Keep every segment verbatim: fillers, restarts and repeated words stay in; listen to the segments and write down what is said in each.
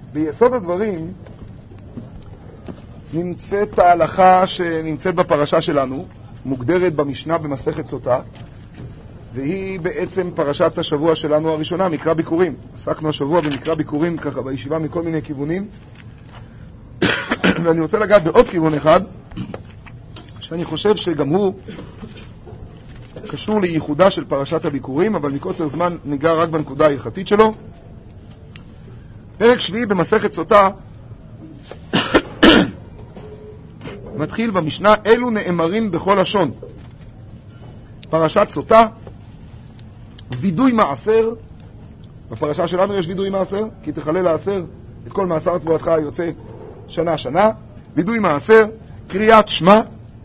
ביסוד הדברים נמצאת ההלכה שנמצאת בפרשה שלנו, מוגדרת במשנה במסכת סוטה, והיא בעצם פרשת השבוע שלנו הראשונה, מקרא ביקורים. עסקנו השבוע במקרא ביקורים ככה בישיבה מכל מיני כיוונים, ואני רוצה לגעת בעוד כיוון אחד, שאני חושב שגם הוא קשור לייחודה של פרשת הביקורים, אבל מקוצר זמן ניגע רק בנקודה ההלכתית שלו. פרק שביעי במסכת סוטה מתחיל במשנה, אלו נאמרים בכל לשון. פרשת סוטה, וידוי מעשר. בפרשה שלנו יש וידוי מעשר, כי תחלל לעשר את כל מעשר תבואתך היוצא שנה שנה. וידוי מעשר, קריאת שמע.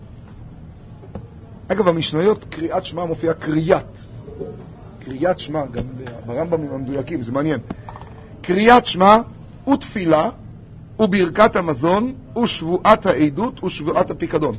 אגב, במשניות קריאת שמע מופיע קריאת. קריאת שמע, גם ברמב"ם המדויקים, זה מעניין. קריאת שמע ותפילה וברכת המזון ושבועת העדות ושבועת הפיקדון.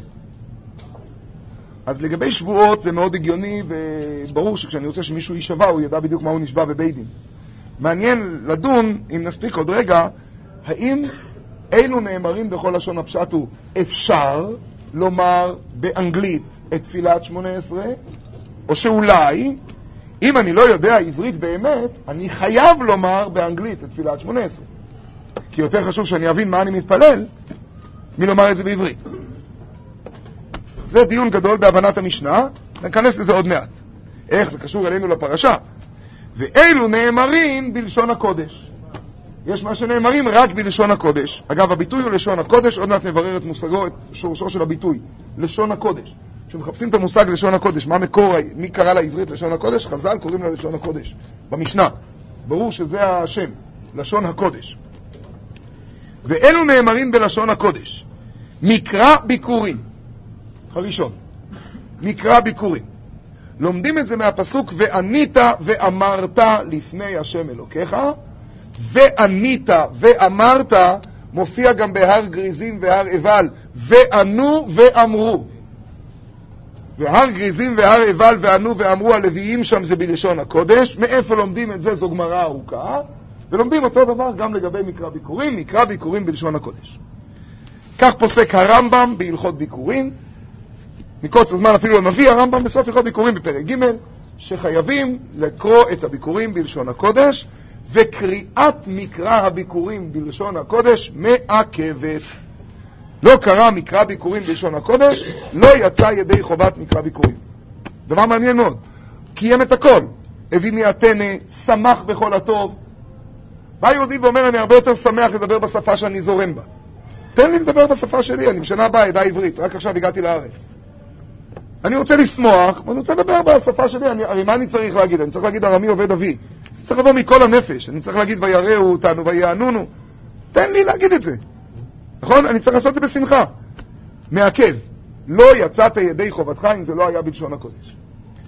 אז לגבי שבועות זה מאוד הגיוני, וברור שכשאני רוצה שמישהו יישבע הוא ידע בדיוק מה הוא נשבע בבית דין. מעניין לדון, אם נספיק עוד רגע, האם אילו נאמרים בכל לשון. הפשט הוא אפשר לומר באנגלית את תפילת שמונה עשרה, או שאולי אם אני לא יודע עברית באמת אני חייב לומר באנגלית את תפילת שמונה עשרה, כי יותר חשוב שאני אבין מה אני מתפלל מלומר את זה בעברית. זה דיון גדול בהבנת המשנה, נכנס לזה עוד מעט איך זה קשור אלינו לפרשה. ואילו נאמרים בלשון הקודש. יש מה שנאמרים רק בלשון הקודש. אגב, הביטוי הוא לשון הקודש, עוד מעט נברר את מושגו, את שורשו של הביטוי, לשון הקודש. כשמחפשים את המושג לשון הקודש, מה מקור, מי קרא לעברית לשון הקודש? חז"ל קוראים לה לשון הקודש במשנה. ברור שזה השם, לשון הקודש. ואלו נאמרים בלשון הקודש. מקרא ביקורים הראשון, מקרא ביקורים. לומדים את זה מהפסוק וענית ואמרת לפני השם אלוקיך. וענית ואמרת מופיע גם בהר גריזים והר עבל, וענו ואמרו. והר גריזים והר עבל וענו ואמרו, הלוויים שם זה בלשון הקודש. מאיפה לומדים את זה? זו גמרא ארוכה, ולומדים אותו דבר גם לגבי מקרא ביקורים, מקרא ביקורים בלשון הקודש. כך פוסק הרמב"ם בהלכות ביקורים. מקוצר זמן אפילו נביא הרמב"ם בסוף הלכות ביקורים בפרק ג' שחייבים לקרוא את הביקורים בלשון הקודש, וקריאת מקרא הביקורים בלשון הקודש מעכבת. לא קרא מקרא ביקורים בלשון הקודש, לא יצא ידי חובת מקרא ביקורים. דבר מעניין מאוד. קיים את הכל. הביא מעטנה, שמח בכל הטוב. בא יהודי ואומר, אני הרבה יותר שמח לדבר בשפה שאני זורם בה. תן לי לדבר בשפה שלי, אני בשנה הבאה עדה עברית, רק עכשיו הגעתי לארץ. אני רוצה לשמוח, ואני רוצה לדבר בשפה שלי. אני, הרי מה אני צריך להגיד? אני צריך להגיד ארמי עובד אבי. צריך לבוא מכל הנפש. אני צריך להגיד ויראו אותנו ויענונו. תן לי להגיד את זה. נכון? אני צריך לעשות את זה בשמחה. מעכב. לא יצאת ידי חובתך אם זה לא היה בלשון הקודש.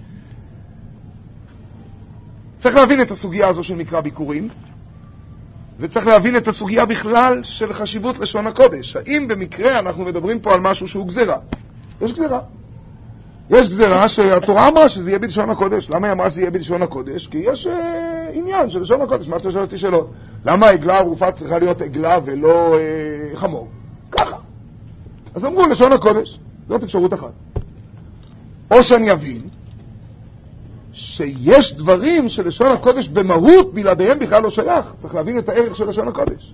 צריך להבין את הסוגיה הזו של מקרא ביקורים, וצריך להבין את הסוגיה בכלל של חשיבות לשון הקודש. האם במקרה אנחנו מדברים פה על משהו שהוא גזרה? יש גזרה. יש גזרה שהתורה אמרה שזה יהיה בלשון הקודש. למה היא אמרה שזה יהיה בלשון הקודש? כי יש אה, עניין של לשון הקודש. מה אתה שואל אותי שאלות? למה העגלה הערופה צריכה להיות עגלה ולא אה, חמור? ככה. אז אמרו לשון הקודש. זאת אפשרות אחת. או שאני אבין שיש דברים של לשון הקודש במהות בלעדיהם בכלל לא שייך. צריך להבין את הערך של לשון הקודש.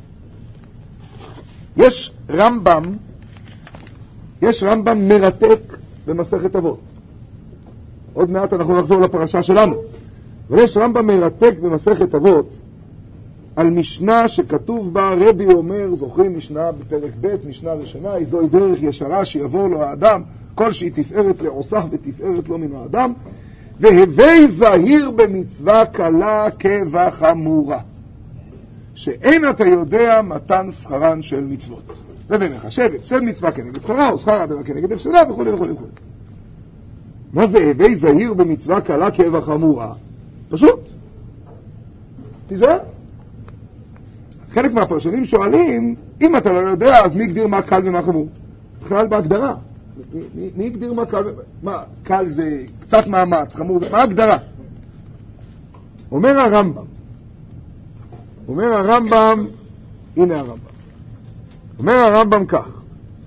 יש רמב"ם, יש רמב"ם מרתק במסכת אבות. עוד מעט אנחנו נחזור לפרשה שלנו. ויש רמב"ם מרתק במסכת אבות על משנה שכתוב בה, רבי אומר, זוכרים משנה בפרק ב', משנה ראשונה, איזוהי דרך ישרה שיעבור לו האדם, כל שהיא תפארת לעושה ותפארת לו מן האדם, והווי זהיר במצווה קלה כבחמורה, שאין אתה יודע מתן שכרן של מצוות. זה ומחשב, הפסד מצווה כנגד שכרה, או שכרה עבירה כנגד הפסדה, וכו' וכו' וכו'. מה זה הווי זהיר במצווה קלה כבחמורה? פשוט. תיזהר. חלק מהפרשנים שואלים, אם אתה לא יודע, אז מי יגדיר מה קל ומה חמור? בכלל בהגדרה. מי, מי יגדיר מה קל? מה, קל זה קצת מאמץ, חמור זה, מה ההגדרה? אומר הרמב"ם, אומר הרמב"ם הנה הרמב"ם. אומר הרמב"ם כך,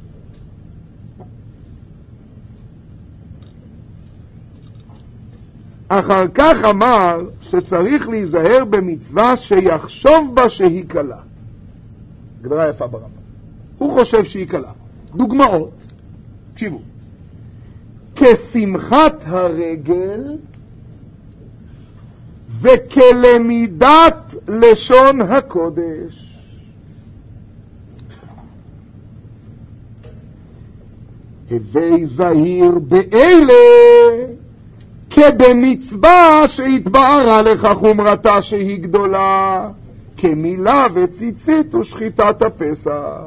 אחר כך אמר שצריך להיזהר במצווה שיחשוב בה שהיא קלה. גדרה יפה ברמב"ם. הוא חושב שהיא קלה. דוגמאות, תקשיבו. כשמחת הרגל וכלמידת לשון הקודש. הווי זהיר באלה כבמצווה שהתבהרה לך חומרתה שהיא גדולה, כמילה וציצית ושחיטת הפסח.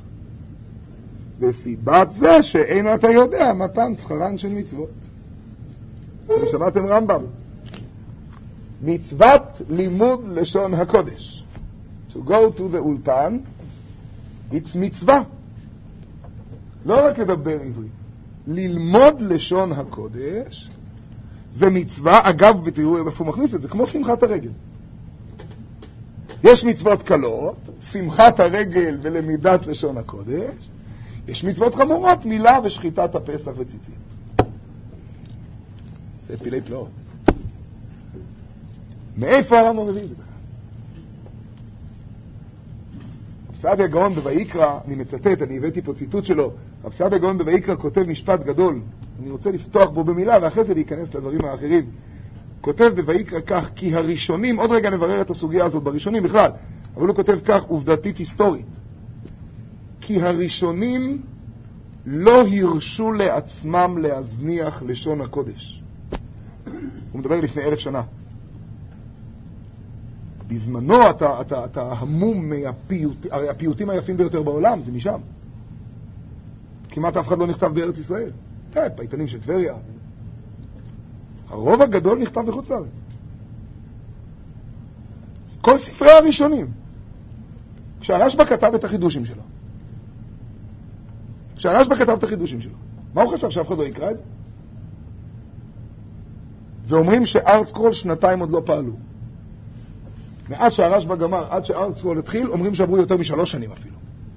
וסיבת זה שאין אתה יודע מתן שכרן של מצוות. שמעתם רמב"ם? מצוות לימוד לשון הקודש. To go to the אולפן, it's מצווה. לא רק לדבר עברית. ללמוד לשון הקודש זה מצווה. אגב, ותראו איפה הוא מכניס את זה, כמו שמחת הרגל. יש מצוות קלות, שמחת הרגל ולמידת לשון הקודש. יש מצוות חמורות, מילה ושחיטת הפסח וציצית. זה פילי פלאות. מאיפה הרמב"ם מביא את זה? רב סעדיה גאון בויקרא, אני מצטט, אני הבאתי פה ציטוט שלו, רב סעדיה גאון בויקרא כותב משפט גדול, אני רוצה לפתוח בו במילה ואחרי זה להיכנס לדברים האחרים. כותב בויקרא כך, כי הראשונים, עוד רגע נברר את הסוגיה הזאת בראשונים בכלל, אבל הוא כותב כך עובדתית היסטורית, כי הראשונים לא הרשו לעצמם להזניח לשון הקודש. הוא מדבר לפני אלף שנה. בזמנו אתה, אתה, אתה המום מהפיוט, הרי הפיוטים היפים ביותר בעולם זה משם. כמעט אף אחד לא נכתב בארץ ישראל. אה, פייטנים של טבריה. הרוב הגדול נכתב בחוץ לארץ. כל ספרי הראשונים. כשהרשב"א כתב את החידושים שלו. כשהרשב"א כתב את החידושים שלו. מה הוא חשב, שאף אחד לא יקרא את זה? ואומרים שארטסקרול שנתיים עוד לא פעלו. מאז שהרשב"א גמר, עד שארטסקרול התחיל, אומרים שעברו יותר משלוש שנים אפילו.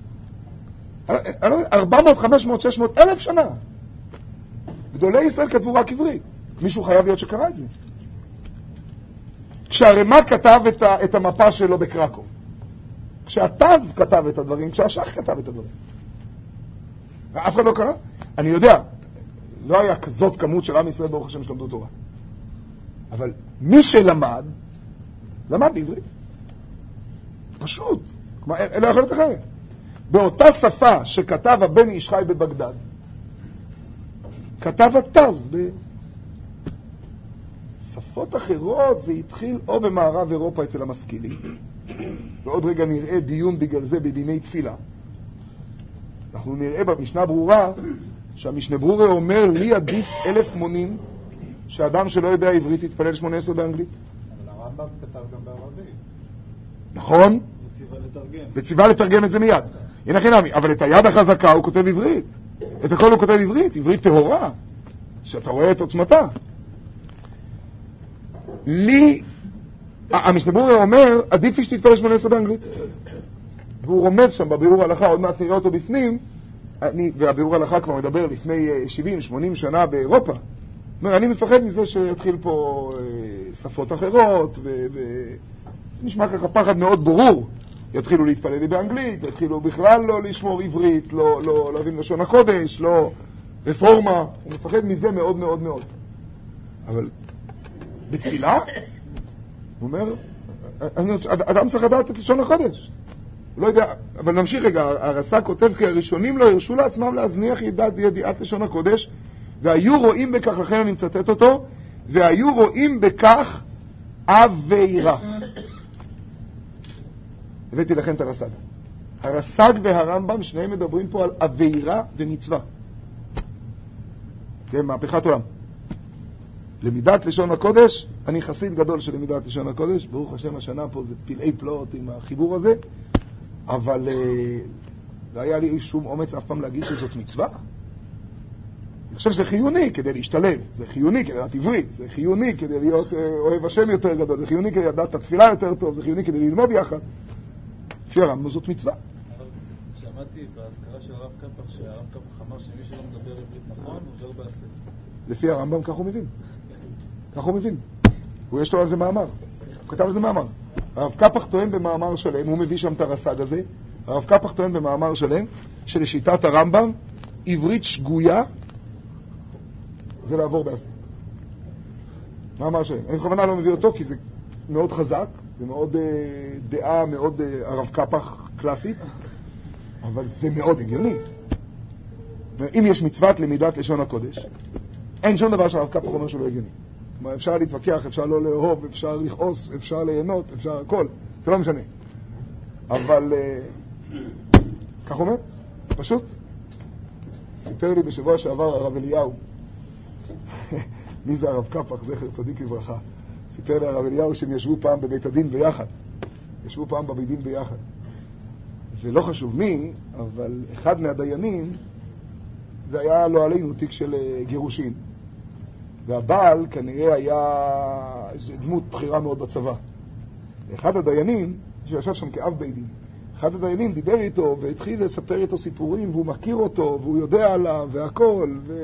ארבע מאות, חמש מאות, שש מאות, אלף שנה. גדולי ישראל כתבו רק עברית. מישהו חייב להיות שקרא את זה. כשהרמ"א כתב את, ה, את המפה שלו בקרקוב. כשהטז כתב את הדברים, כשהשח כתב את הדברים. אף אחד לא קרא? אני יודע, לא היה כזאת כמות של עם ישראל ברוך השם שלמדו תורה. אבל מי שלמד, למד בעברית. פשוט. כלומר, לא יכול להיות אחרת. באותה שפה שכתב הבן איש חי בבגדד, כתב הטז ב... שפות אחרות זה התחיל או במערב אירופה אצל המשכילים, ועוד רגע נראה דיון בגלל זה בדיני תפילה. אנחנו נראה במשנה ברורה שהמשנה ברורה אומר לי עדיף אלף מונים שאדם שלא יודע עברית יתפלל שמונה עשרה באנגלית. אבל הרמב"ם כתב גם בערבית. נכון? וציווה לתרגם. וציווה לתרגם את זה מיד. הנה חינמי, אבל את היד החזקה הוא כותב עברית. את הכל הוא כותב עברית, עברית טהורה, שאתה רואה את עוצמתה. לי, המשנה ברורה אומר, עדיף לי שתתפלל שמונה עשרה באנגלית. והוא רומז שם בבירור ההלכה, עוד מעט נראה אותו בפנים, אני, והבירור ההלכה כבר מדבר לפני שבעים שמונים שנה באירופה. אומר, אני מפחד מזה שיתחיל פה אה, שפות אחרות, וזה נשמע ככה פחד מאוד ברור. יתחילו להתפלל לי באנגלית, יתחילו בכלל לא לשמור עברית, לא, לא להבין לשון הקודש, לא רפורמה. הוא מפחד מזה מאוד מאוד מאוד. אבל בתפילה, הוא אומר, אדם צריך לדעת את לשון הקודש. הוא לא יודע, אבל נמשיך רגע, הרס"ג כותב כי הראשונים לא הרשו לעצמם להזניח ידיעת, ידיעת לשון הקודש, והיו רואים בכך, לכן אני מצטט אותו, והיו רואים בכך עבירה. הבאתי לכם את הרס"ג. הרס"ג והרמב"ם, שניהם מדברים פה על עבירה ומצווה. זה מהפכת עולם. למידת לשון הקודש, אני חסיד גדול של למידת לשון הקודש, ברוך השם השנה פה זה פלאי פלאות עם החיבור הזה, אבל לא היה לי שום אומץ אף פעם להגיד שזאת מצווה. אני חושב שזה חיוני כדי להשתלב, זה חיוני כדי לדעת עברית, זה חיוני כדי להיות אוהב השם יותר גדול, זה חיוני כדי לדעת את התפילה יותר טוב, זה חיוני כדי ללמוד יחד. לפי הרמב"ם זאת מצווה. שמעתי בהזכרה של הרב קפח שהרב קפח אמר שמי שלא מדבר עברית נכון הוא גר בעשה. לפי הרמב"ם כך הוא מבין. כך הוא מבין. הוא יש לו על זה מאמר. הוא כתב על זה מאמר. הרב קפח טוען במאמר שלם, הוא מביא שם את הרס"ג הזה, הרב קפח טוען במאמר שלם שלשיטת הרמב"ם עברית שגויה זה לעבור בעשה. מאמר שלם. אני בכוונה לא מביא אותו כי זה מאוד חזק, זה מאוד uh, דעה מאוד uh, הרב קפח קלאסית, אבל זה מאוד הגיוני. אם יש מצוות למידת לשון הקודש, אין שום דבר שהרב קפח אומר שהוא לא הגיוני. כלומר, אפשר להתווכח, אפשר לא לאהוב, אפשר לכעוס, אפשר ליהנות, אפשר הכל, זה לא משנה. אבל uh, כך אומר, פשוט. סיפר לי בשבוע שעבר הרב אליהו, מי זה הרב קפח, זכר צדיק לברכה, סיפר לי הרב אליהו שהם ישבו פעם בבית הדין ביחד, ישבו פעם בבית דין ביחד, ולא חשוב מי, אבל אחד מהדיינים, זה היה לא עלינו תיק של גירושים, והבעל כנראה היה דמות בחירה מאוד בצבא. אחד הדיינים, שישב שם כאב בית דין, אחד הדיינים דיבר איתו והתחיל לספר איתו סיפורים, והוא מכיר אותו והוא יודע עליו והכל, ו...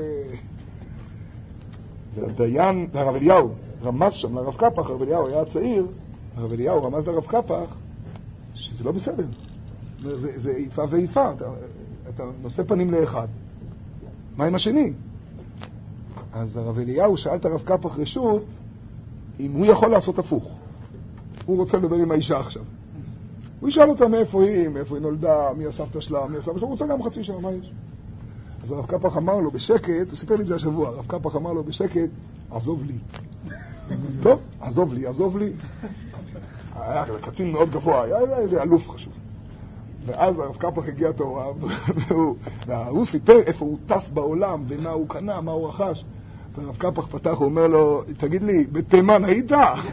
והדיין, הרב אליהו רמז שם לרב קפח, הרב אליהו היה צעיר, הרב אליהו רמז לרב קפח שזה לא בסדר, זה, זה איפה ואיפה, אתה, אתה נושא פנים לאחד, מה עם השני? אז הרב אליהו שאל את הרב קפח רשות אם הוא יכול לעשות הפוך, הוא רוצה לדבר עם האישה עכשיו, הוא ישאל אותה מאיפה היא, מאיפה היא נולדה, מי הסבתא שלה, מי הסבתא שלה, הוא רוצה גם חצי שעה, מה יש? אז הרב קפח אמר לו בשקט, הוא סיפר לי את זה השבוע, הרב קפח אמר לו בשקט, עזוב לי. טוב, עזוב לי, עזוב לי. היה קצין מאוד גבוה, היה איזה אלוף חשוב. ואז הרב קפח הגיע תורה, והוא סיפר איפה הוא טס בעולם, ומה הוא קנה, מה הוא רכש. אז הרב קפח פתח, הוא אומר לו, תגיד לי, בתימן היית?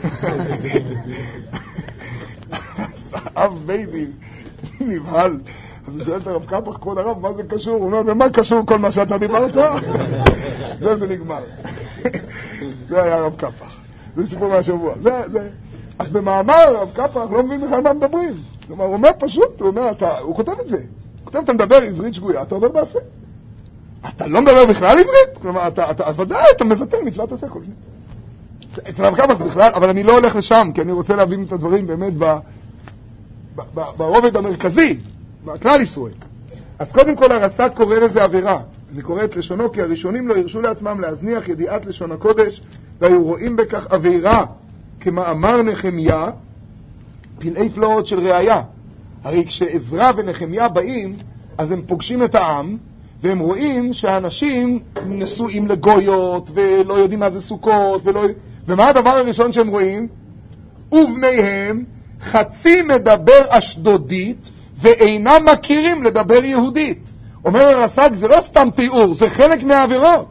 אב ביידי נבהל. אז הוא שואל את הרב קפח, כבוד הרב, מה זה קשור? הוא אומר, במה קשור כל מה שאתה דיברת? זה זה נגמר. זה היה הרב קפח. זה סיפור מהשבוע. זה, זה. אז במאמר הרב קפח לא מבין בכלל מה מדברים. כלומר, הוא אומר פשוט, הוא אומר, אתה, הוא כותב את זה. הוא כותב, אתה מדבר עברית שגויה, אתה עובר בעשה. אתה לא מדבר בכלל עברית? כלומר, אתה, אתה, ודאי, אתה מבטל מצוות עשה כל זה. אצל הרב קפח זה בכלל, אבל אני לא הולך לשם, כי אני רוצה להבין את הדברים באמת ב, ב, ב, ברובד המרכזי. בכלל ישראל. אז קודם כל הרס"ג קורא לזה עבירה. אני קורא את לשונו כי הראשונים לא הרשו לעצמם להזניח ידיעת לשון הקודש, והיו רואים בכך עבירה, כמאמר נחמיה, פלאי פלאות של ראיה. הרי כשעזרא ונחמיה באים, אז הם פוגשים את העם, והם רואים שהאנשים נשואים לגויות, ולא יודעים מה זה סוכות, ולא... ומה הדבר הראשון שהם רואים? ובניהם חצי מדבר אשדודית, ואינם מכירים לדבר יהודית. אומר הרס"ג, זה לא סתם תיאור, זה חלק מהעבירות.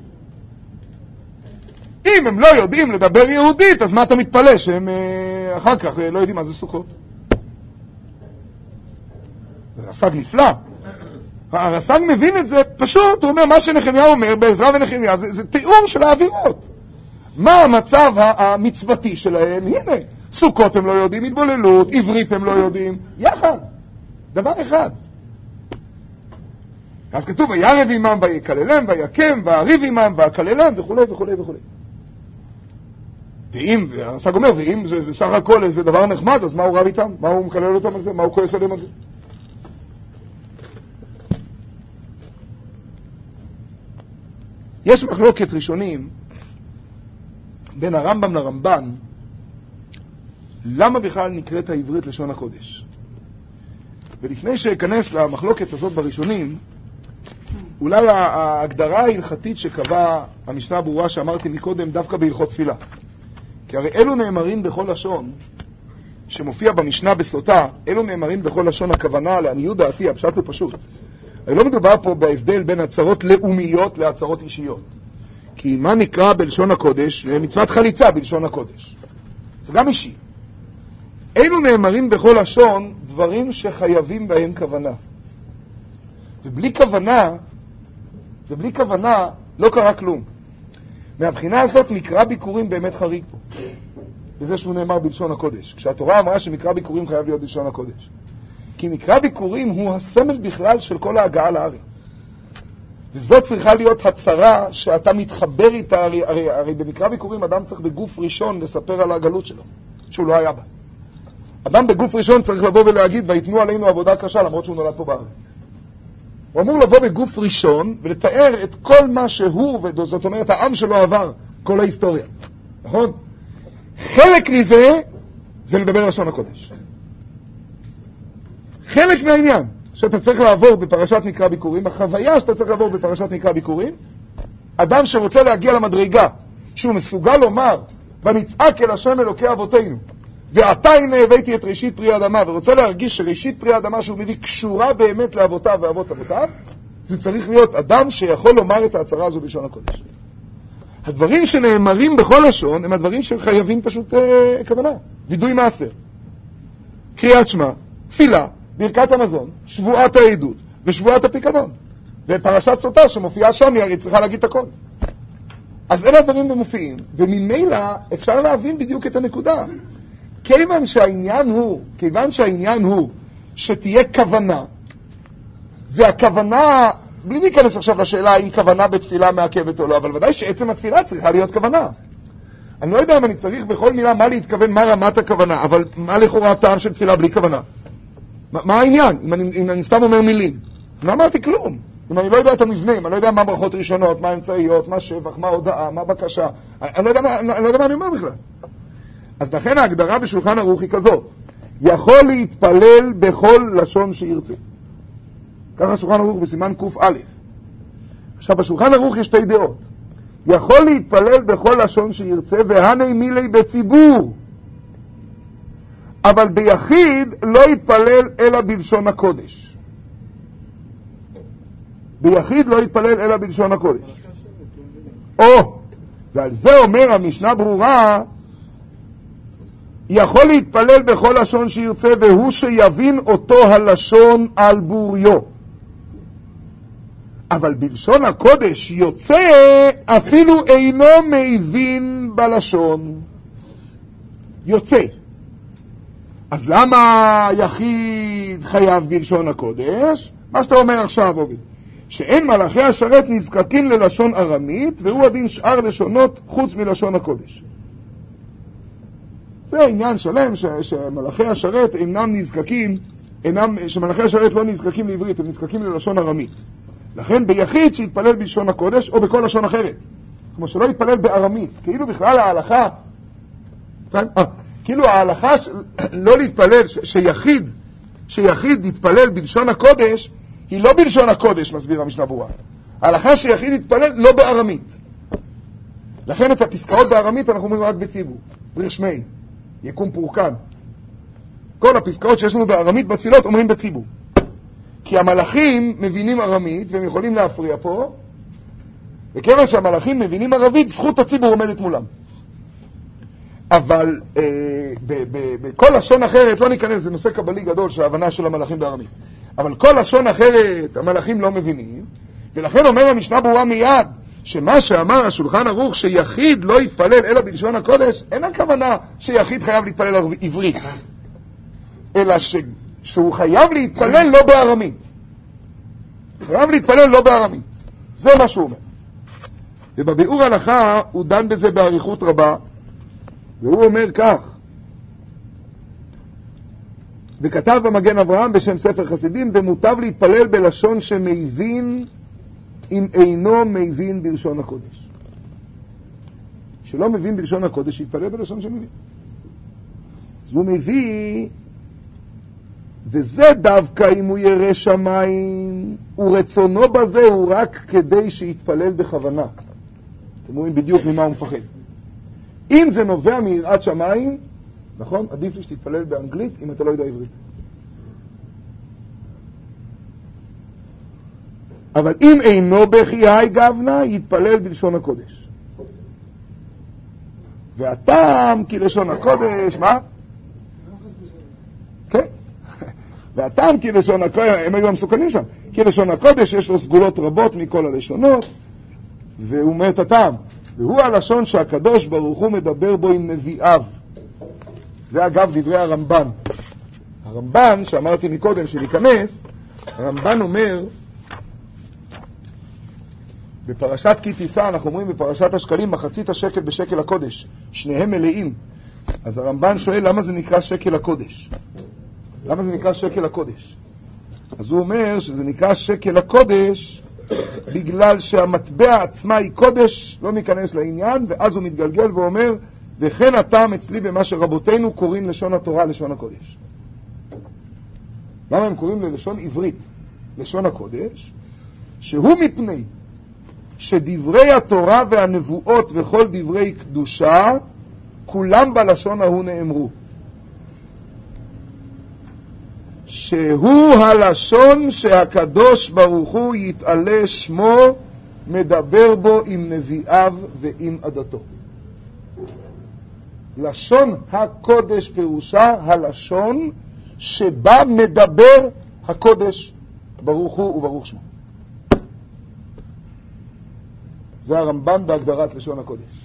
אם הם לא יודעים לדבר יהודית, אז מה אתה מתפלא שהם אה, אחר כך אה, לא יודעים מה זה סוכות? הרס"ג נפלא. הרס"ג מבין את זה פשוט, הוא אומר, מה שנחמיה אומר בעזרא ונחמיה, זה, זה תיאור של העבירות. מה המצב המצוותי שלהם? הנה, סוכות הם לא יודעים, התבוללות, עברית הם לא יודעים, יחד. דבר אחד. אז כתוב, וירב עמם ויקללם ויקם ויריב עמם ויקללם וכו' וכו' וכו'. ואם, הרס"ג אומר, ואם זה בסך הכל איזה דבר נחמד, אז מה הוא רב איתם? מה הוא מקלל אותם על זה? מה הוא כועס עליהם על זה? יש מחלוקת ראשונים בין הרמב"ם לרמב"ן, למה בכלל נקראת העברית לשון הקודש? ולפני שאכנס למחלוקת הזאת בראשונים, אולי ההגדרה ההלכתית שקבע המשנה הברורה שאמרתי מקודם דווקא בהלכות תפילה. כי הרי אלו נאמרים בכל לשון, שמופיע במשנה בסוטה, אלו נאמרים בכל לשון, הכוונה לעניות דעתי, הפשט הוא פשוט. הרי לא מדובר פה בהבדל בין הצהרות לאומיות להצהרות אישיות. כי מה נקרא בלשון הקודש? מצוות חליצה בלשון הקודש. זה גם אישי. אלו נאמרים בכל לשון דברים שחייבים בהם כוונה. ובלי כוונה, ובלי כוונה לא קרה כלום. מהבחינה הזאת מקרא ביקורים באמת חריג פה. וזה שהוא נאמר בלשון הקודש. כשהתורה אמרה שמקרא ביקורים חייב להיות בלשון הקודש. כי מקרא ביקורים הוא הסמל בכלל של כל ההגעה לארץ. וזאת צריכה להיות הצרה שאתה מתחבר איתה, הרי, הרי, הרי במקרא ביקורים אדם צריך בגוף ראשון לספר על הגלות שלו, שהוא לא היה בה. אדם בגוף ראשון צריך לבוא ולהגיד, ויתנו עלינו עבודה קשה, למרות שהוא נולד פה בארץ. הוא אמור לבוא בגוף ראשון ולתאר את כל מה שהוא, וזאת אומרת העם שלו עבר, כל ההיסטוריה. נכון? חלק מזה זה לדבר לשון הקודש. חלק מהעניין שאתה צריך לעבור בפרשת מקרא ביקורים, החוויה שאתה צריך לעבור בפרשת מקרא ביקורים, אדם שרוצה להגיע למדרגה, שהוא מסוגל לומר, ונצעק אל השם אלוקי אבותינו, ועתה הנה הבאתי את ראשית פרי האדמה, ורוצה להרגיש שראשית פרי האדמה שהוא מביא קשורה באמת לאבותיו ואבות אבותיו, זה צריך להיות אדם שיכול לומר את ההצהרה הזו בלשון הקודש. הדברים שנאמרים בכל לשון הם הדברים שחייבים פשוט אה, כוונה. וידוי מעשר, קריאת שמע, תפילה, ברכת המזון, שבועת העדות ושבועת הפיקדון. ופרשת סוטה שמופיעה שם היא הרי צריכה להגיד את הכל. אז אלה הדברים מופיעים, וממילא אפשר להבין בדיוק את הנקודה. כיוון שהעניין הוא, כיוון שהעניין הוא שתהיה כוונה, והכוונה, בלי להיכנס עכשיו לשאלה האם כוונה בתפילה מעכבת או לא, אבל ודאי שעצם התפילה צריכה להיות כוונה. אני לא יודע אם אני צריך בכל מילה מה להתכוון, מה רמת הכוונה, אבל מה לכאורה הטעם של תפילה בלי כוונה? מה, מה העניין? אם אני, אם אני סתם אומר מילים, לא אמרתי כלום. אם אני לא יודע את המבנה, אם אני לא יודע מה ברכות ראשונות, מה אמצעיות, מה שבח, מה הודעה, מה בקשה, אני, אני, לא יודע מה, אני לא יודע מה אני אומר בכלל. אז לכן ההגדרה בשולחן ערוך היא כזאת, יכול להתפלל בכל לשון שירצה. ככה שולחן ערוך בסימן ק"א. עכשיו בשולחן ערוך יש שתי דעות. יכול להתפלל בכל לשון שירצה, והנה מילי בציבור. אבל ביחיד לא יתפלל אלא בלשון הקודש. ביחיד לא יתפלל אלא בלשון הקודש. או, ועל זה אומר המשנה ברורה, יכול להתפלל בכל לשון שירצה, והוא שיבין אותו הלשון על בוריו. אבל בלשון הקודש יוצא אפילו אינו מבין בלשון. יוצא. אז למה יחיד חייב בלשון הקודש? מה שאתה אומר עכשיו, עובד. שאין מלאכי השרת נזקקים ללשון ארמית, והוא הדין שאר לשונות חוץ מלשון הקודש. זה עניין שלם ש, שמלאכי השרת אינם נזקקים, אינם, שמלאכי השרת לא נזקקים לעברית, הם נזקקים ללשון ארמית. לכן ביחיד שיתפלל בלשון הקודש או בכל לשון אחרת. כמו שלא יתפלל בארמית. כאילו בכלל ההלכה, כן? אה, כאילו ההלכה ש... לא להתפלל, ש... שיחיד, שיחיד יתפלל בלשון הקודש, היא לא בלשון הקודש, מסביר המשנה ברורה. ההלכה שיחיד יתפלל לא בארמית. לכן את הפסקאות בארמית אנחנו אומרים רק בציבור. בריר שמי, יקום פורקן. כל הפסקאות שיש לנו בארמית בתפילות אומרים בציבור. כי המלאכים מבינים ארמית והם יכולים להפריע פה, וכיוון שהמלאכים מבינים ערבית, זכות הציבור עומדת מולם. אבל אה, ב- ב- בכל לשון אחרת, לא ניכנס, זה נושא קבלי גדול של ההבנה של המלאכים בארמית. אבל כל לשון אחרת המלאכים לא מבינים, ולכן אומר המשנה ברורה מיד, שמה שאמר השולחן ערוך שיחיד לא יתפלל אלא בלשון הקודש, אין הכוונה שיחיד חייב להתפלל עברית, אלא ש... שהוא חייב להתפלל לא בארמית. חייב להתפלל לא בארמית. זה מה שהוא אומר. ובביאור הלכה הוא דן בזה בעריכות רבה, והוא אומר כך, וכתב במגן אברהם בשם ספר חסידים, במוטב להתפלל בלשון שמבין אם אינו מבין בלשון הקודש. שלא מבין בלשון הקודש, יתפלל בלשון שמבין. אז הוא מביא, וזה דווקא אם הוא ירא שמיים, ורצונו בזה הוא רק כדי שיתפלל בכוונה. אתם רואים בדיוק ממה הוא מפחד. אם זה נובע מיראת שמיים, נכון? עדיף לי שתתפלל באנגלית אם אתה לא יודע עברית. אבל אם אינו בחיי גבנה, יתפלל בלשון הקודש. והטעם כי לשון הקודש, מה? כן. והטעם כי לשון הקודש, הם היו המסוכנים שם, כי לשון הקודש יש לו סגולות רבות מכל הלשונות, והוא אומר את הטעם. והוא הלשון שהקדוש ברוך הוא מדבר בו עם נביאיו. זה אגב דברי הרמב"ן. הרמב"ן, שאמרתי מקודם שלהיכנס, הרמב"ן אומר, בפרשת כי תישא, אנחנו אומרים בפרשת השקלים, מחצית השקל בשקל הקודש, שניהם מלאים. אז הרמב"ן שואל, למה זה נקרא שקל הקודש? למה זה נקרא שקל הקודש? אז הוא אומר שזה נקרא שקל הקודש בגלל שהמטבע עצמה היא קודש, לא ניכנס לעניין, ואז הוא מתגלגל ואומר, וכן הטעם אצלי במה שרבותינו קוראים לשון התורה לשון הקודש. למה הם קוראים ללשון עברית לשון הקודש? שהוא מפני שדברי התורה והנבואות וכל דברי קדושה כולם בלשון ההוא נאמרו, שהוא הלשון שהקדוש ברוך הוא יתעלה שמו מדבר בו עם נביאיו ועם עדתו. לשון הקודש פירושה הלשון שבה מדבר הקודש ברוך הוא וברוך שמו. זה הרמב"ן בהגדרת לשון הקודש.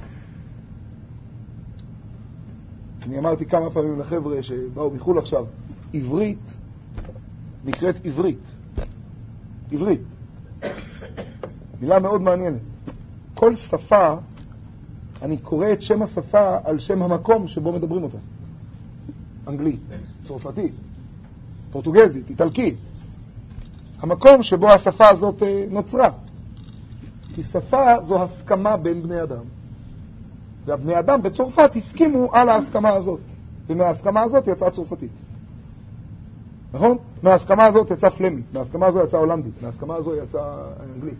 אני אמרתי כמה פעמים לחבר'ה שבאו מחול עכשיו, עברית נקראת עברית. עברית. מילה מאוד מעניינת. כל שפה, אני קורא את שם השפה על שם המקום שבו מדברים אותה. אנגלית, צרפתית, פורטוגזית, איטלקית. המקום שבו השפה הזאת נוצרה. כי שפה זו הסכמה בין בני אדם. והבני אדם בצרפת הסכימו על ההסכמה הזאת. ומההסכמה הזאת יצאה צרפתית. נכון? מההסכמה הזאת יצאה פלמית, מההסכמה הזאת יצאה הולנדית, מההסכמה הזאת יצאה אנגלית.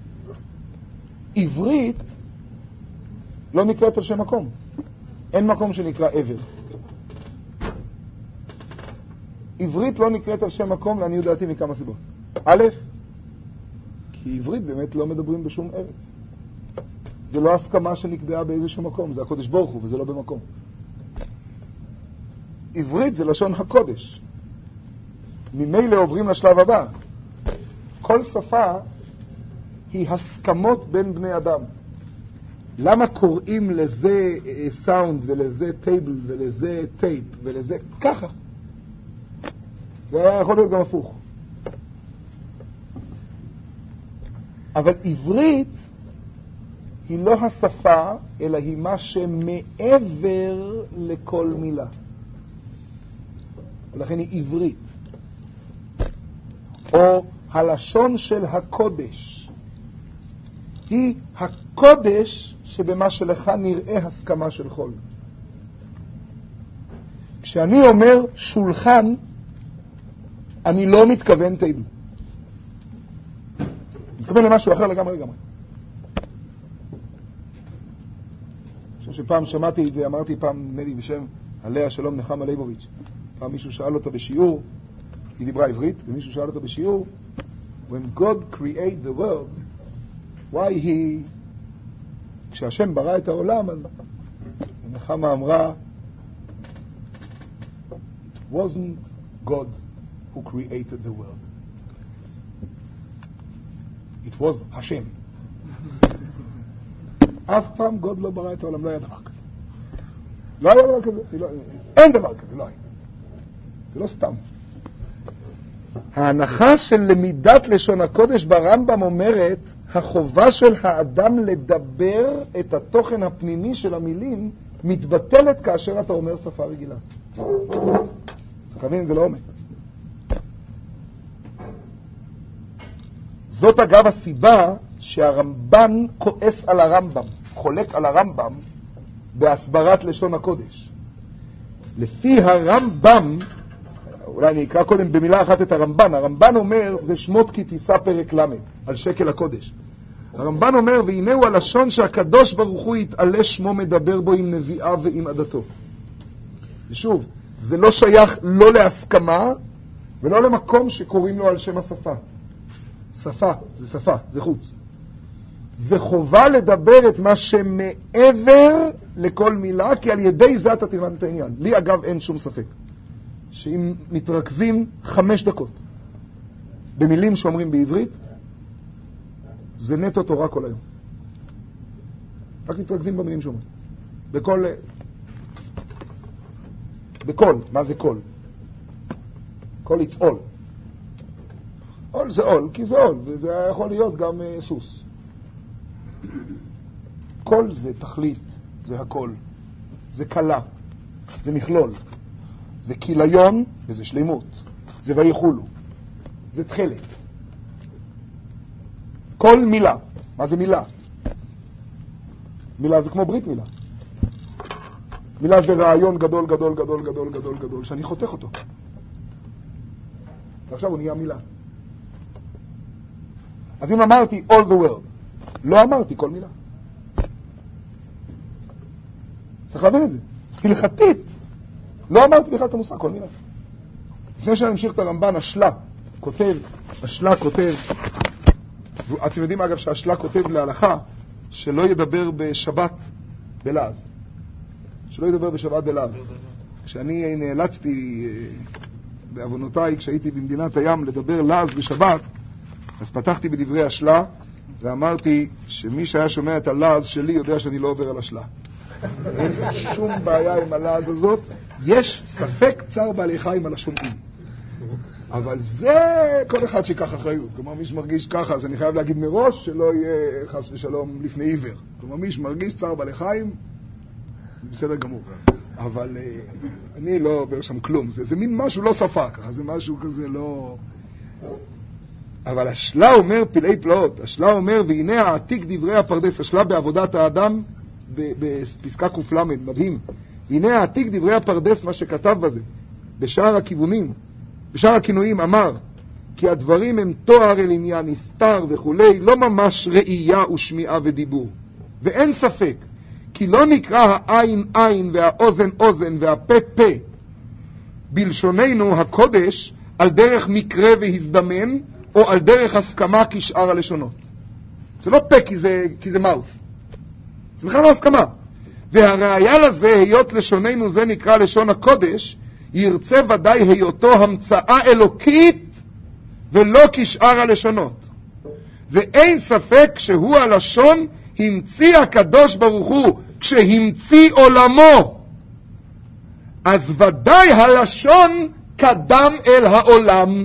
עברית לא נקראת על שם מקום. אין מקום שנקרא עבר. עברית לא נקראת על שם מקום, ואני יודעתי מכמה סיבות. א', כי עברית באמת לא מדברים בשום ארץ. זה לא הסכמה שנקבעה באיזשהו מקום, זה הקודש ברוך הוא, וזה לא במקום. עברית זה לשון הקודש. ממילא עוברים לשלב הבא. כל שפה היא הסכמות בין בני אדם. למה קוראים לזה סאונד ולזה טייבל ולזה טייפ ולזה ככה? זה יכול להיות גם הפוך. אבל עברית היא לא השפה, אלא היא מה שמעבר לכל מילה. ולכן היא עברית. או הלשון של הקודש. היא הקודש שבמה שלך נראה הסכמה של חול. כשאני אומר שולחן, אני לא מתכוון תידו. אני מתכוון למשהו אחר לגמרי לגמרי. אני חושב שפעם שמעתי את זה, אמרתי פעם נדי בשם עליה שלום נחמה ליבוביץ'. פעם מישהו שאל אותה בשיעור, היא דיברה עברית, ומישהו שאל אותה בשיעור, when God created the world, why he, כשהשם ברא את העולם, אז נחמה אמרה, it wasn't God who created the world. It was השם. אף פעם God לא ברא את העולם, לא היה דבר כזה. לא היה דבר כזה, לא, אין דבר כזה, לא היה. זה לא סתם. ההנחה של למידת לשון הקודש ברמב"ם אומרת, החובה של האדם לדבר את התוכן הפנימי של המילים מתבטלת כאשר אתה אומר שפה רגילה. צריך להבין, זה לא עומד. זאת אגב הסיבה שהרמב"ן כועס על הרמב"ם, חולק על הרמב"ם בהסברת לשון הקודש. לפי הרמב"ם, אולי אני אקרא קודם במילה אחת את הרמב"ן, הרמב"ן אומר, זה שמות כי תישא פרק למד, על שקל הקודש. הרמב"ן אומר, והנה הוא הלשון שהקדוש ברוך הוא יתעלה שמו מדבר בו עם נביאיו ועם עדתו. ושוב, זה לא שייך לא להסכמה, ולא למקום שקוראים לו על שם השפה. שפה, זה שפה, זה חוץ. זה חובה לדבר את מה שמעבר לכל מילה, כי על ידי זה אתה תלמד את העניין. לי אגב אין שום ספק. שאם מתרכזים חמש דקות במילים שאומרים בעברית, זה נטו תורה כל היום. רק מתרכזים במילים שאומרים. בכל... בכל, מה זה כל? call it's all. all זה all, כי זה all, וזה יכול להיות גם uh, סוס. כל זה תכלית, זה הכל. זה קלה, זה מכלול. זה כיליון וזה שלימות. זה ויחולו. זה תחלת. כל מילה. מה זה מילה? מילה זה כמו ברית מילה. מילה זה רעיון גדול, גדול, גדול, גדול, גדול, גדול, שאני חותך אותו. ועכשיו הוא נהיה מילה. אז אם אמרתי all the world, לא אמרתי כל מילה. צריך להבין את זה. הלכתית, לא אמרתי בכלל את המושג כל מילה. לפני שאני אמשיך את הרמב"ן, השלה כותב, השלה כותב, אתם יודעים אגב שהשלה כותב להלכה, שלא ידבר בשבת בלעז. שלא ידבר בשבת בלעז. כשאני נאלצתי בעוונותיי, כשהייתי במדינת הים לדבר לעז בשבת, אז פתחתי בדברי השלה ואמרתי שמי שהיה שומע את הלעז שלי יודע שאני לא עובר על השלה. אין שום בעיה עם הלעז הזאת. יש ספק צער בעלי חיים על השומעים. אבל זה כל אחד שיקח אחריות. כלומר, מי שמרגיש ככה, אז אני חייב להגיד מראש שלא יהיה חס ושלום לפני עיוור. כלומר, מי שמרגיש צער בעלי חיים, בסדר גמור. אבל uh, אני לא עובר שם כלום. זה, זה מין משהו לא שפה ככה, זה משהו כזה לא... אבל השלה אומר פלאי פלאות. השלה אומר, והנה העתיק דברי הפרדס. השלה בעבודת האדם בפסקה קופלמד, מדהים. והנה העתיק דברי הפרדס, מה שכתב בזה, בשאר הכיוונים, בשאר הכינויים, אמר, כי הדברים הם תואר אל עניין, נסתר וכולי, לא ממש ראייה ושמיעה ודיבור. ואין ספק, כי לא נקרא העין עין והאוזן אוזן והפה פה, בלשוננו הקודש, על דרך מקרה והזדמן, או על דרך הסכמה כשאר הלשונות. זה לא פה כי זה, כי זה מאוף. זה בכלל לא הסכמה. והראיה לזה, היות לשוננו זה נקרא לשון הקודש, ירצה ודאי היותו המצאה אלוקית ולא כשאר הלשונות. ואין ספק שהוא הלשון המציא הקדוש ברוך הוא כשהמציא עולמו. אז ודאי הלשון קדם אל העולם.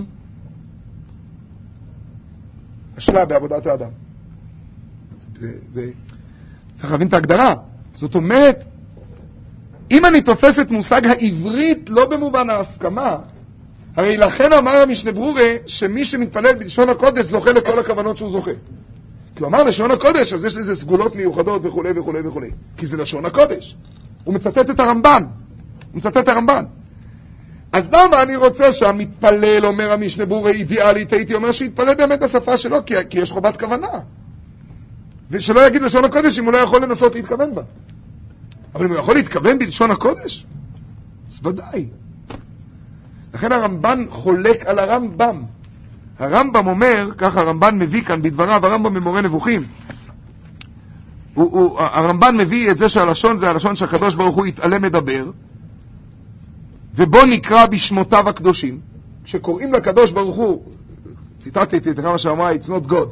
השלה בעבודת האדם. זה, זה, צריך להבין את ההגדרה. זאת אומרת, אם אני תופס את מושג העברית לא במובן ההסכמה, הרי לכן אמר המשנה ברורה שמי שמתפלל בלשון הקודש זוכה לכל הכוונות שהוא זוכה. כי הוא אמר לשון הקודש, אז יש לזה סגולות מיוחדות וכו' וכו' וכו'. כי זה לשון הקודש. הוא מצטט את הרמב"ן. הוא מצטט את הרמב"ן. אז למה אני רוצה שהמתפלל, אומר המשנה ברורה, אידיאלית, הייתי אומר שיתפלל באמת בשפה שלו, כי, כי יש חובת כוונה. ושלא יגיד לשון הקודש אם הוא לא יכול לנסות להתכוון בה. אבל אם הוא יכול להתכוון בלשון הקודש, אז ודאי. לכן הרמב"ן חולק על הרמב"ם. הרמב"ם אומר, ככה הרמב"ן מביא כאן בדבריו, הרמב"ם במורה נבוכים, הוא, הוא, הרמב"ן מביא את זה שהלשון זה הלשון שהקדוש ברוך הוא יתעלם מדבר, ובו נקרא בשמותיו הקדושים. כשקוראים לקדוש ברוך הוא, ציטטתי את כמה שאמרה, it's not God.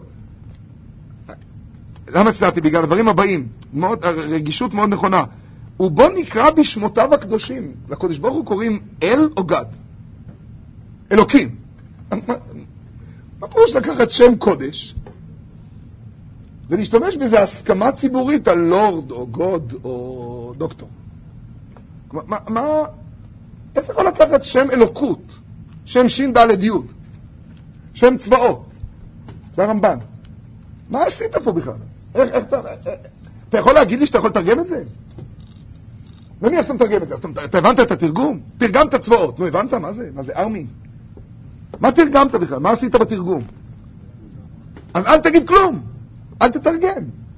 למה ציטטתי? בגלל הדברים הבאים, מאוד, רגישות מאוד נכונה. ובו נקרא בשמותיו הקדושים. לקדוש ברוך הוא קוראים אל או גד? אלוקים. מה פירוש לקחת שם קודש ולהשתמש בזה הסכמה ציבורית על לורד או גוד או דוקטור? מה, מה, איך יכול לקחת שם אלוקות, שם שין ד' י', שם צבאות? זה הרמב"ן. מה עשית פה בכלל? איך, איך, אתה, אתה יכול להגיד לי שאתה יכול לתרגם את זה? נניח שאתה מתרגם את זה, אתה, אתה הבנת את התרגום? תרגמת צבאות, נו הבנת מה זה? מה זה ארמי? מה תרגמת בכלל? מה עשית בתרגום? אז אל תגיד כלום, אל תתרגם.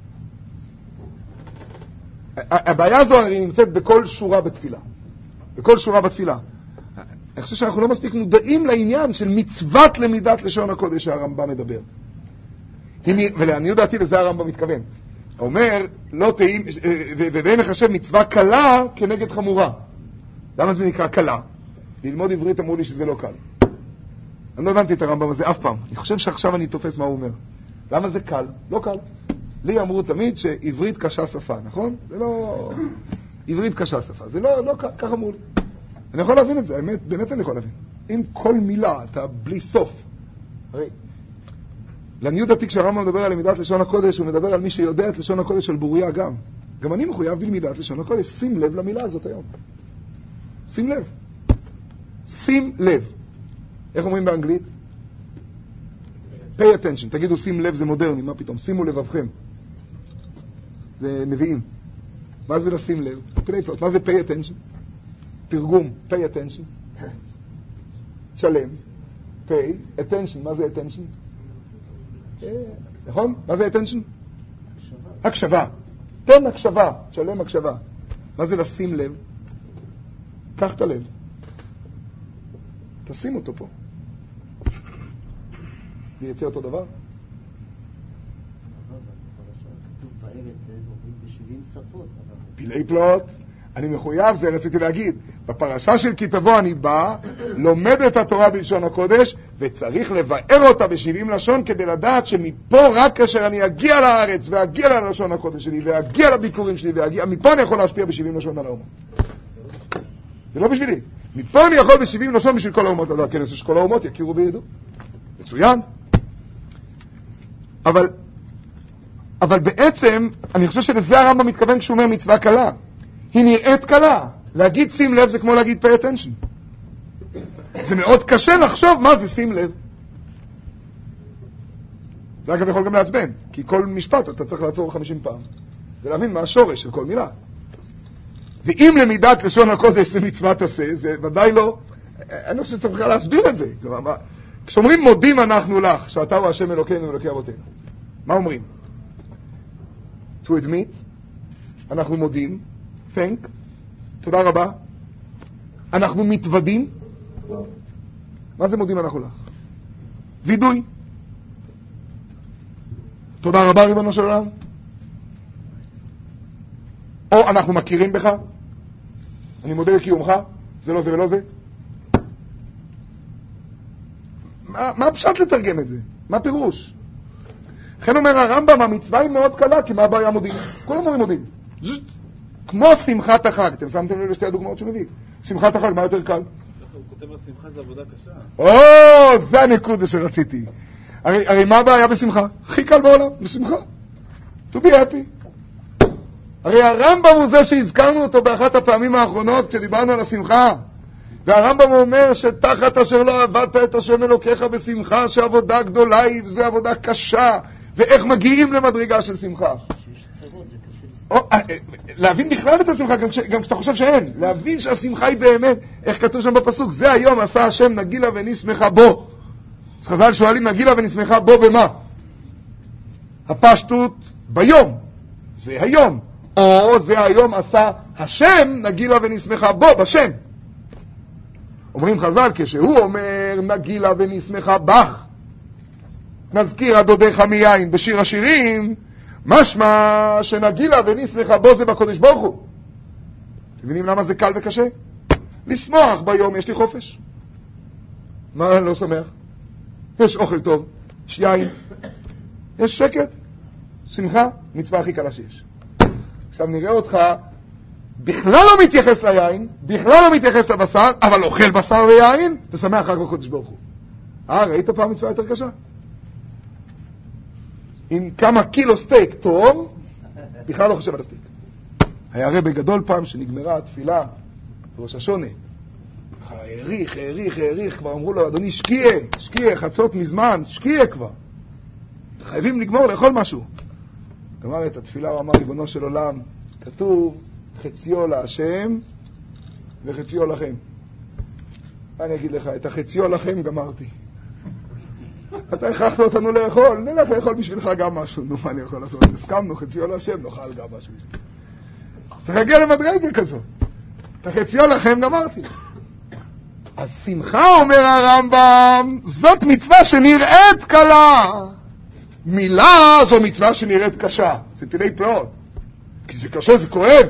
הבעיה הזו היא נמצאת בכל שורה בתפילה. בכל שורה בתפילה. אני חושב שאנחנו לא מספיק מודעים לעניין של מצוות למידת לשון הקודש שהרמב"ם מדבר. ולעניות דעתי לזה הרמב"ם מתכוון. הוא אומר, לא תהים, ואין לחשב מצווה קלה כנגד חמורה. למה זה נקרא קלה? ללמוד עברית אמרו לי שזה לא קל. אני לא הבנתי את הרמב"ם הזה אף פעם. אני חושב שעכשיו אני תופס מה הוא אומר. למה זה קל? לא קל. לי אמרו תמיד שעברית קשה שפה, נכון? זה לא... עברית קשה שפה. זה לא, לא קל, כך אמרו לי. אני יכול להבין את זה, באמת, באמת אני יכול להבין. עם כל מילה, אתה בלי סוף. הרי, לעניות דעתי כשהרמב"ם מדבר על למידת לשון הקודש, הוא מדבר על מי שיודע את לשון הקודש של בוריה גם. גם אני מחויב בלמידת לשון הקודש. שים לב למילה הזאת היום. שים לב. שים לב. איך אומרים באנגלית? pay attention. תגידו שים לב זה מודרני, מה פתאום? שימו לבבכם. זה נביאים. מה זה לשים לב? זה פלייפלוט. מה זה pay attention? תרגום. pay attention. שלם. pay attention. מה זה attention? נכון? מה זה attention? הקשבה. תן הקשבה. שלם הקשבה. מה זה לשים לב? קח את הלב. תשים אותו פה. זה יצא אותו דבר? פילי פלוט. אני מחויב, זה רציתי להגיד. בפרשה של כי תבוא אני בא, לומד את התורה בלשון הקודש, וצריך לבאר אותה בשבעים לשון, כדי לדעת שמפה רק כאשר אני אגיע לארץ, ואגיע ללשון הקודש שלי, ואגיע לביקורים שלי, ואגיע, מפה אני יכול להשפיע בשבעים לשון על האומות. זה לא בשבילי. מפה אני יכול בשבעים לשון בשביל כל האומות. לדעת, כן, שכל האומות יכירו וידעו. מצוין. אבל, אבל בעצם, אני חושב שלזה הרמב"ם מתכוון כשהוא אומר מצווה קלה. היא נראית קלה. להגיד שים לב זה כמו להגיד pay attention. זה מאוד קשה לחשוב מה זה שים לב. זה אגב יכול גם לעצבן, כי כל משפט אתה צריך לעצור חמישים פעם, ולהבין מה השורש של כל מילה. ואם למידת לשון הקודש זה מצוות עשה, זה ודאי לא, אני חושב שצריך להסביר את זה. כלומר, כשאומרים מודים אנחנו לך, שאתה הוא השם אלוקינו ואלוקי אבותינו, מה אומרים? To admit, אנחנו מודים, thank, תודה רבה, אנחנו מתוודים. מה זה מודים אנחנו לך? וידוי. תודה רבה ריבונו של עולם. או אנחנו מכירים בך, אני מודה לקיומך, זה לא זה ולא זה. מה, מה פשט לתרגם את זה? מה פירוש? לכן אומר הרמב"ם, המצווה היא מאוד קלה, כי מה הבעיה מודים? כולם אומרים מודים. כמו שמחת החג. אתם שמתם לב לשתי הדוגמאות שהוא מביא. שמחת החג, מה יותר קל? הוא כותב על שמחה זה עבודה קשה. או, זה הנקודה שרציתי. הרי, הרי מה הבעיה בשמחה? הכי קל בעולם, בשמחה. To be happy. הרי הרמב"ם הוא זה שהזכרנו אותו באחת הפעמים האחרונות כשדיברנו על השמחה. והרמב"ם אומר שתחת אשר לא עבדת את השם אלוקיך בשמחה, שעבודה גדולה היא וזה עבודה קשה. ואיך מגיעים למדרגה של שמחה? שיש צרות, זה קשה לשמחה. להבין בכלל את השמחה, גם, כש, גם כשאתה חושב שאין. להבין שהשמחה היא באמת, איך כתוב שם בפסוק, זה היום עשה השם נגילה ונשמחה בו. אז חז"ל שואלים, נגילה ונשמחה בו במה? הפשטות ביום. זה היום. או זה היום עשה השם נגילה ונשמחה בו, בשם. אומרים חז"ל, כשהוא אומר נגילה ונשמחה בך, נזכיר הדודך מיין בשיר השירים, משמע שנגילה ונשמחה בו זה בקודש ברוך הוא. אתם מבינים למה זה קל וקשה? לשמוח ביום, יש לי חופש. מה אני לא שמח? יש אוכל טוב, יש יין, יש שקט, שמחה, מצווה הכי קלה שיש. עכשיו נראה אותך בכלל לא מתייחס ליין, בכלל לא מתייחס לבשר, אבל אוכל בשר ויין, ושמח רק בקודש ברוך הוא. אה, ראית פעם מצווה יותר קשה? עם כמה קילו סטייק טוב, בכלל לא חושב על הסטייק. היה רבי גדול פעם שנגמרה התפילה בראש השונה. העריך, העריך, העריך, כבר אמרו לו, אדוני, שקיע, שקיע, חצות מזמן, שקיע כבר. חייבים לגמור לאכול משהו. גמר את התפילה, הוא אמר, ריבונו של עולם, כתוב, חציו להשם וחציו לכם. אני אגיד לך, את החציו לכם גמרתי. אתה הכרחת אותנו לאכול, נלך לאכול בשבילך גם משהו. נו, מה אני יכול לעשות? הסכמנו, חציו להשם, נאכל גם משהו. צריך להגיע למדרגה כזאת. את החציו לכם גמרתי. אז שמחה, אומר הרמב"ם, זאת מצווה שנראית קלה. מילה זו מצווה שנראית קשה. זה פילי פלאות. כי זה קשה, זה כואב.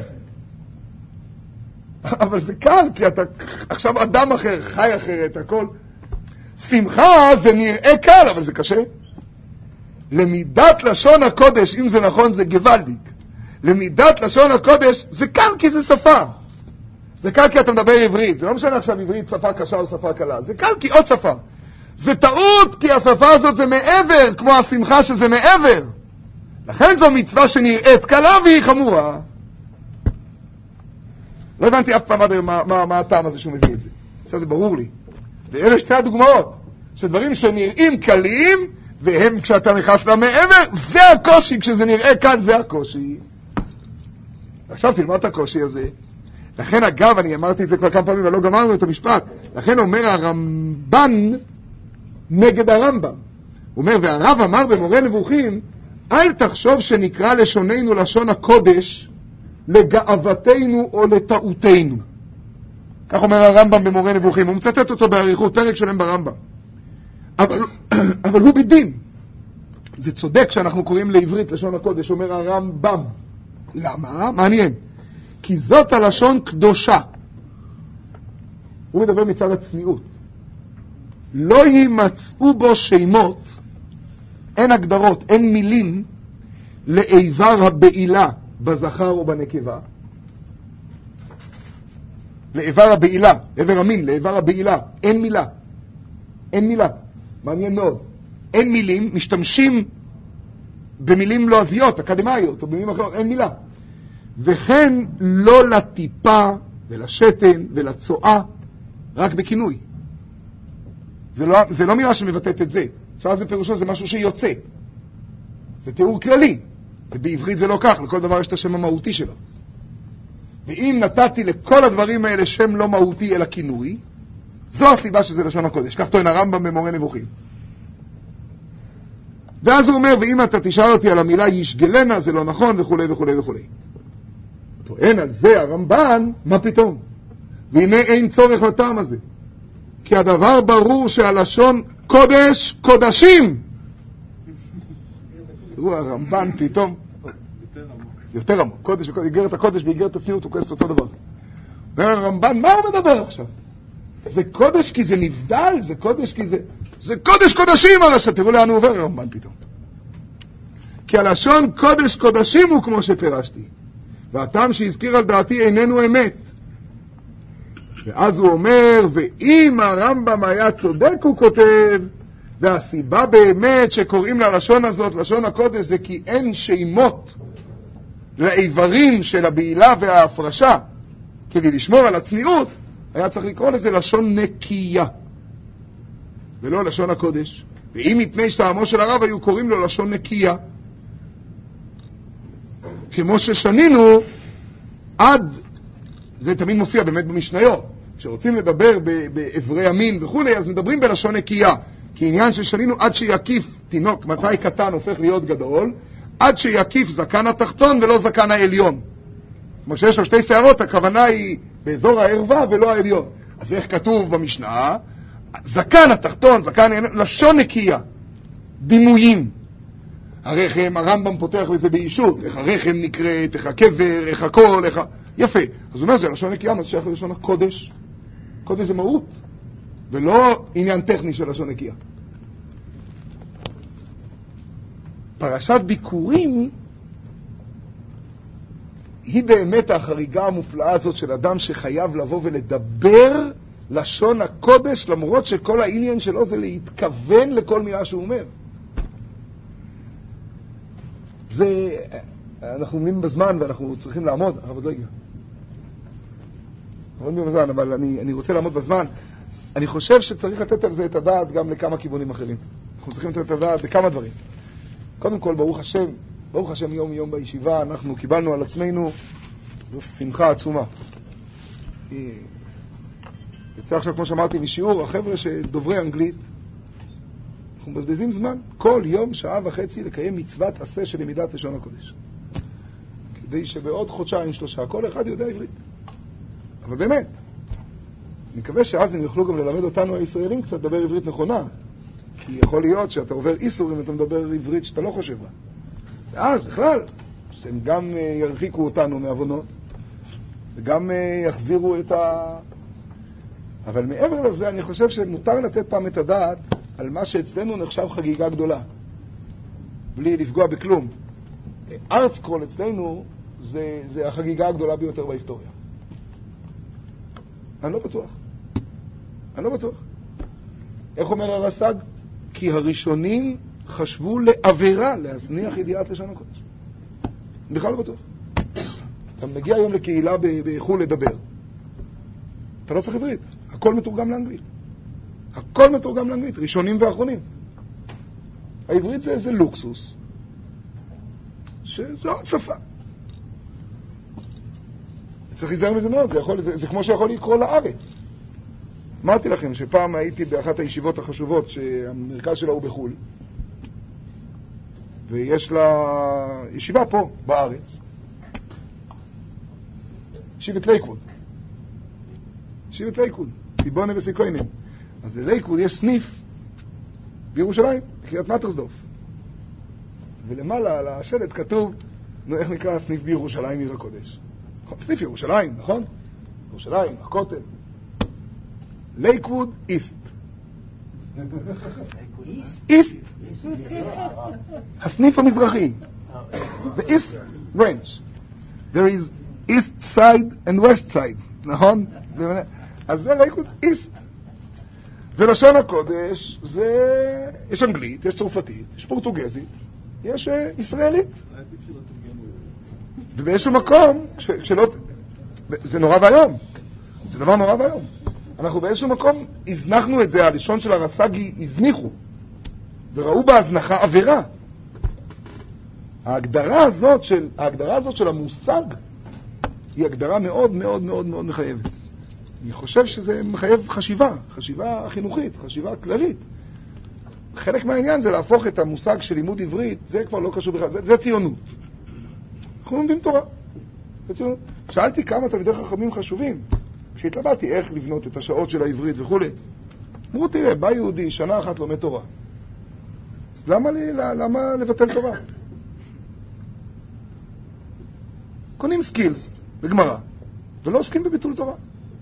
אבל זה קל, כי אתה עכשיו אדם אחר, חי אחרת, הכל. שמחה זה נראה קל, אבל זה קשה. למידת לשון הקודש, אם זה נכון, זה גוואלדיק. למידת לשון הקודש זה קל כי זה שפה. זה קל כי אתה מדבר עברית, זה לא משנה עכשיו עברית שפה קשה או שפה קלה, זה קל כי עוד שפה. זה טעות כי השפה הזאת זה מעבר, כמו השמחה שזה מעבר. לכן זו מצווה שנראית קלה והיא חמורה. לא הבנתי אף פעם עד היום מה, מה, מה הטעם הזה שהוא מביא את זה. עכשיו זה ברור לי. ואלה שתי הדוגמאות, שדברים שנראים קלים, והם כשאתה נכנס למעבר, זה הקושי, כשזה נראה כאן זה הקושי. עכשיו תלמד את הקושי הזה. לכן אגב, אני אמרתי את זה כבר כמה פעמים, אבל לא גמרנו את המשפט. לכן אומר הרמב"ן נגד הרמב"ם. הוא אומר, והרב אמר במורה נבוכים, אל תחשוב שנקרא לשוננו לשון הקודש לגאוותנו או לטעותנו. כך אומר הרמב"ם במורה נבוכים. הוא מצטט אותו בעריכות, פרק שלם ברמב"ם. אבל, אבל הוא בדין. זה צודק שאנחנו קוראים לעברית לשון הקודש, אומר הרמב"ם. למה? מעניין. כי זאת הלשון קדושה. הוא מדבר מצד הצניעות. לא יימצאו בו שמות, אין הגדרות, אין מילים לאיבר הבעילה בזכר או בנקבה. לאיבר הבעילה, איבר המין, לאיבר הבעילה, אין מילה. אין מילה. מעניין מאוד. אין מילים, משתמשים במילים לועזיות, אקדמיות, או במילים אחרות, אין מילה. וכן לא לטיפה ולשתן ולצועה, רק בכינוי. זה לא, זה לא מילה שמבטאת את זה. עכשיו זה פירושו, זה משהו שיוצא. זה תיאור כללי. ובעברית זה לא כך, לכל דבר יש את השם המהותי שלו. ואם נתתי לכל הדברים האלה שם לא מהותי אלא כינוי, זו הסיבה שזה לשון הקודש. כך טוען הרמב"ם במורה נבוכים. ואז הוא אומר, ואם אתה תשאל אותי על המילה ישגלנה, זה לא נכון, וכו' וכו' וכו'. טוען על זה הרמב"ן, מה פתאום? והנה אין צורך לטעם הזה. כי הדבר ברור שהלשון קודש קודשים. תראו, הרמב"ן פתאום יותר עמוק. קודש, איגרת הקודש ואיגרת הצניעות הוא כועס אותו דבר. אומר הרמב"ן, מה הוא מדבר עכשיו? זה קודש כי זה נבדל, זה קודש כי זה... זה קודש קודשים הרשע. תראו לאן הוא עובר הרמב"ן פתאום. כי הלשון קודש קודשים הוא כמו שפירשתי. והטעם שהזכיר על דעתי איננו אמת. ואז הוא אומר, ואם הרמב"ם היה צודק, הוא כותב, והסיבה באמת שקוראים ללשון הזאת, לשון הקודש, זה כי אין שמות לאיברים של הבעילה וההפרשה. כדי לשמור על הצניעות, היה צריך לקרוא לזה לשון נקייה, ולא לשון הקודש. ואם מפני שטעמו של הרב היו קוראים לו לשון נקייה, כמו ששנינו עד, זה תמיד מופיע באמת במשניות, כשרוצים לדבר בעברי המין וכולי, אז מדברים בלשון נקייה, כי עניין ששנינו עד שיקיף תינוק, מתי קטן הופך להיות גדול, עד שיקיף זקן התחתון ולא זקן העליון. כמו שיש לו שתי שערות, הכוונה היא באזור הערווה ולא העליון. אז איך כתוב במשנה? זקן התחתון, זקן העליון, לשון נקייה, דימויים. הרחם, הרמב"ם פותח לזה באישות, איך הרחם נקראת, איך הקבר, איך הכל, איך ה... יפה. אז הוא אומר, זה לשון נקייה, מה זה שייך ללשון הקודש? קודש זה מהות, ולא עניין טכני של לשון נקייה. פרשת ביקורים היא באמת החריגה המופלאה הזאת של אדם שחייב לבוא ולדבר לשון הקודש, למרות שכל העניין שלו זה להתכוון לכל מילה שהוא אומר. זה, אנחנו עומדים בזמן ואנחנו צריכים לעמוד, הרב עוד לא הגיע. אנחנו עומדים בזמן, אבל אני, אני רוצה לעמוד בזמן. אני חושב שצריך לתת על זה את הדעת גם לכמה כיוונים אחרים. אנחנו צריכים לתת את הדעת בכמה דברים. קודם כל, ברוך השם, ברוך השם יום יום בישיבה, אנחנו קיבלנו על עצמנו, זו שמחה עצומה. יצא עכשיו, כמו שאמרתי, משיעור, החבר'ה שדוברי אנגלית, אנחנו מבזבזים זמן, כל יום, שעה וחצי, לקיים מצוות עשה של למידת לשון הקודש. כדי שבעוד חודשיים, שלושה, כל אחד יודע עברית. אבל באמת, אני מקווה שאז הם יוכלו גם ללמד אותנו הישראלים קצת לדבר עברית נכונה. כי יכול להיות שאתה עובר איסור אם אתה מדבר עברית שאתה לא חושב בה. ואז בכלל, שהם גם ירחיקו אותנו מעוונות, וגם יחזירו את ה... אבל מעבר לזה, אני חושב שמותר לתת פעם את הדעת על מה שאצלנו נחשב חגיגה גדולה, בלי לפגוע בכלום. ארטסקרול אצלנו זה, זה החגיגה הגדולה ביותר בהיסטוריה. אני לא בטוח. אני לא בטוח. איך אומר הרס"ג? כי הראשונים חשבו לעבירה להזניח ידיעת לשון הקודש. בכלל לא בטוח. אתה מגיע היום לקהילה בחו"ל לדבר. אתה לא צריך עברית. הכל מתורגם לאנגלית. הכל מתורגם לאנגלית, ראשונים ואחרונים. העברית זה איזה לוקסוס, שזו עוד שפה. צריך להיזהר מזה מאוד, זה, יכול, זה, זה כמו שיכול לקרוא לארץ. אמרתי לכם שפעם הייתי באחת הישיבות החשובות שהמרכז שלה הוא בחו"ל, ויש לה ישיבה פה בארץ, ישיבת לייקווד. ישיבת לייקווד, טיבונה וסיקוינים. אז ללייקווד יש סניף בירושלים, בקריית מטרסדורף. ולמעלה על השלט כתוב, נו, איך נקרא הסניף בירושלים עיר הקודש? סניף ירושלים, נכון? ירושלים, הכותל. לייקווד איסט. איסט. הסניף המזרחי. The East Branch. There is East side and West side, נכון? אז זה לייקווד איסט. ולשון הקודש זה, יש אנגלית, יש צרפתית, יש פורטוגזית, יש ישראלית. ובאיזשהו מקום, כשלא, זה נורא והיום. זה דבר נורא והיום. אנחנו באיזשהו מקום הזנחנו את זה, הלשון של הרס"ג הזניחו, וראו בהזנחה עבירה. ההגדרה הזאת של, ההגדרה הזאת של המושג היא הגדרה מאוד מאוד מאוד מאוד מחייבת. אני חושב שזה מחייב חשיבה, חשיבה חינוכית, חשיבה כללית. חלק מהעניין זה להפוך את המושג של לימוד עברית, זה כבר לא קשור בכלל, זה, זה ציונות. אנחנו לומדים תורה. זה ציונות. שאלתי כמה תלמידי חכמים חשובים, כשהתלבטתי איך לבנות את השעות של העברית וכו'. אמרו, תראה, בא יהודי, שנה אחת לומד תורה. אז למה, לי, למה לבטל תורה? קונים סקילס בגמרא, ולא עוסקים בביטול תורה.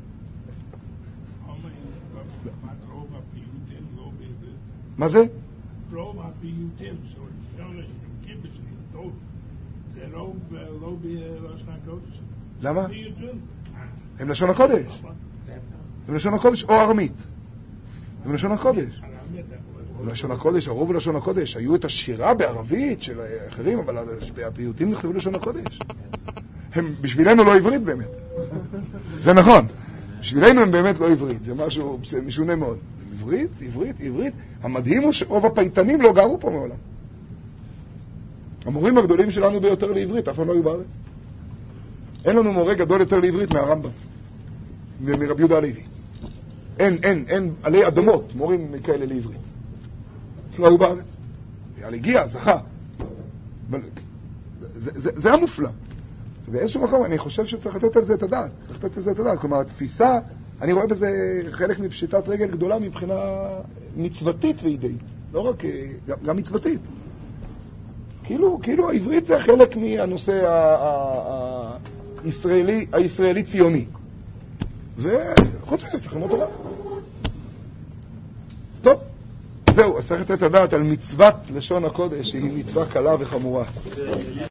מה זה? רוב הפיוטים של קיבוץ לכתוב זה לא בלשון הקודש. למה? הם לשון הקודש. הם לשון הקודש או ארמית. הם לשון הקודש. לשון הקודש, הרוב לשון הקודש. היו את השירה בערבית של האחרים, אבל הפיוטים נכתבו לשון הקודש. הם בשבילנו לא עברית באמת. זה נכון. בשבילנו הם באמת לא עברית. זה משהו משונה מאוד. עברית, עברית, עברית. המדהים הוא שרוב הפייטנים לא גרו פה מעולם. המורים הגדולים שלנו ביותר לעברית, אף פעם לא היו בארץ. אין לנו מורה גדול יותר לעברית מהרמב"ם, מרבי יהודה הלוי. אין, אין, אין עלי אדמות מורים כאלה לעברית. לא היו בארץ. יאללה, הגיע, זכה. אבל זה, זה, זה המופלא. באיזשהו מקום אני חושב שצריך לתת על זה את הדעת. צריך לתת על זה את הדעת. כלומר, התפיסה, אני רואה בזה חלק מפשיטת רגל גדולה מבחינה מצוותית ואידאית. לא רק, גם, גם מצוותית. כאילו, כאילו העברית זה חלק מהנושא הישראלי, הישראלי ציוני. וחוץ מזה צריך ללמוד תורה. טוב, זהו, אז צריך לתת הדעת על מצוות לשון הקודש, שהיא מצווה קלה וחמורה.